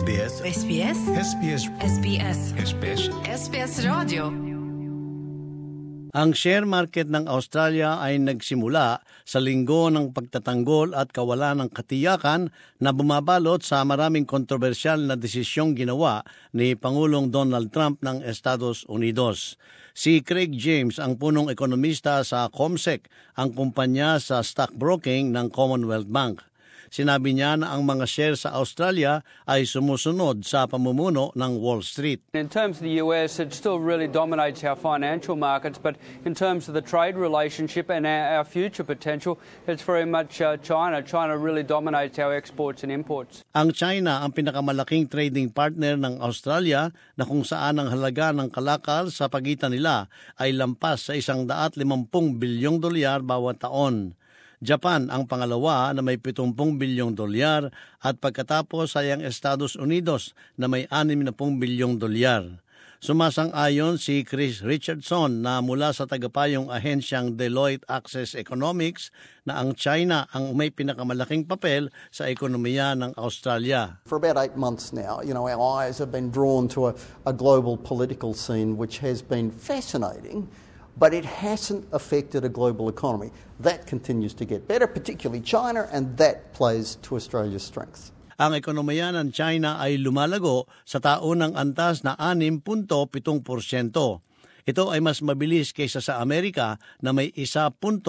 SBS SBS SBS SBS SBS SBS Radio. Ang share market ng Australia ay nagsimula sa linggo ng pagtatanggol at kawalan ng katiyakan na bumabalot sa maraming kontrobersyal na desisyong ginawa ni Pangulong Donald Trump ng Estados Unidos. Si Craig James ang punong ekonomista sa CommSec, ang kumpanya sa stockbroking ng Commonwealth Bank. Sinabi niya na ang mga share sa Australia ay sumusunod sa pamumuno ng Wall Street. In terms of the US, it still really dominates our financial markets, but in terms of the trade relationship and our future potential, it's very much China. China really dominates our exports and imports. Ang China ang pinakamalaking trading partner ng Australia na kung saan ang halaga ng kalakal sa pagitan nila ay lampas sa $150 bilyong bawat taon. Japan ang pangalawa na may $70 bilyong at pagkatapos ay ang Estados Unidos na may $60 bilyong. Sumasang-ayon si Chris Richardson na mula sa tagapayong ahensyang Deloitte Access Economics na ang China ang may pinakamalaking papel sa ekonomiya ng Australia. For about 8 months now, our eyes have been drawn to a global political scene which has been fascinating, but it hasn't affected a global economy. That continues to get better, particularly China, and that plays to Australia's strength. Ang ekonomiya ng China ay lumalago sa taonang antas na 6.7%. Ito ay mas mabilis kaysa sa Amerika na may 1.7%.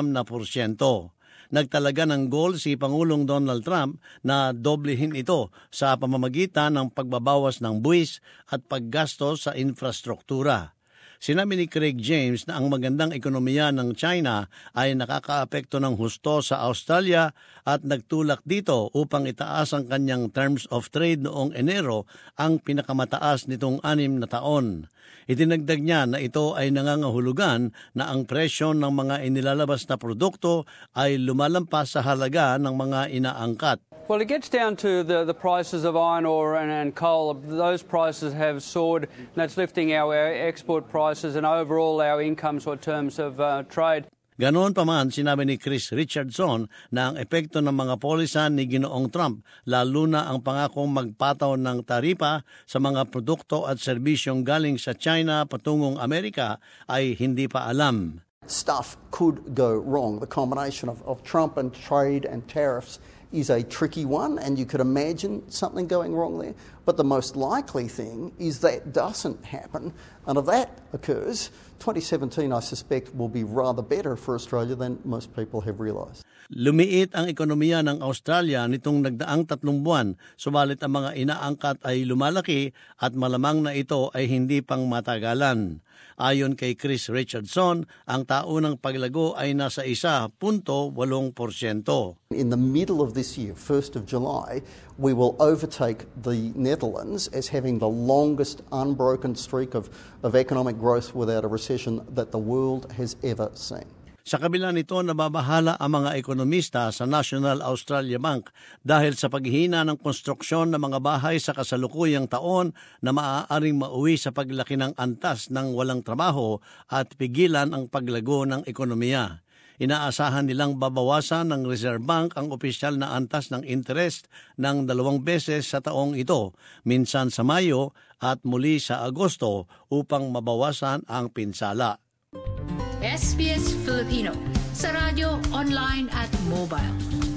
Nagtalaga ng goal si Pangulong Donald Trump na doblehin ito sa pamamagitan ng pagbabawas ng buwis at paggastos sa infrastruktura. Sinabi ni Craig James na ang magandang ekonomiya ng China ay nakakaapekto ng husto sa Australia at nagtulak dito upang itaas ang kanyang terms of trade noong Enero, ang pinakamataas nitong 6 na taon. Itinagdag niya na ito ay nangangahulugan na ang presyo ng mga inilalabas na produkto ay lumalampas sa halaga ng mga inaangkat. Well, it gets down to the prices of iron ore and coal. Those prices have soared, and that's lifting our export prices and overall our incomes in terms of trade. Ganoon pa man, sinabi ni Chris Richardson na ang epekto ng mga polisan ni Ginoong Trump, lalo na ang pangakong magpataw ng taripa sa mga produkto at serbisyong galing sa China patungong Amerika ay hindi pa alam. Stuff could go wrong. The combination of Trump and trade and tariffs is a tricky one, and you could imagine something going wrong there. But the most likely thing is that doesn't happen, and if that occurs, 2017, I suspect, will be rather better for Australia than most people have realised. Lumiit ang ekonomiya ng Australia nitong nagdaang 3 buwan, subalit ang mga inaangkat ay lumalaki at malamang na ito ay hindi pang matagalan. Ayon kay Chris Richardson, ang taunang paglago ay nasa 1.8%. In the middle of this year, 1st of July, we will overtake the Netherlands as having the longest unbroken streak of economic growth without a recession that the world has ever seen. Sa kabila nito, nababahala ang mga ekonomista sa National Australia Bank dahil sa paghihina ng konstruksyon ng mga bahay sa kasalukuyang taon na maaaring mauwi sa paglaki ng antas ng walang trabaho at pigilan ang paglago ng ekonomiya. Inaasahan nilang babawasan ng Reserve Bank ang opisyal na antas ng interest ng 2 beses sa taong ito, minsan sa Mayo at muli sa Agosto upang mabawasan ang pinsala. SBS Filipino sa radyo, online at mobile.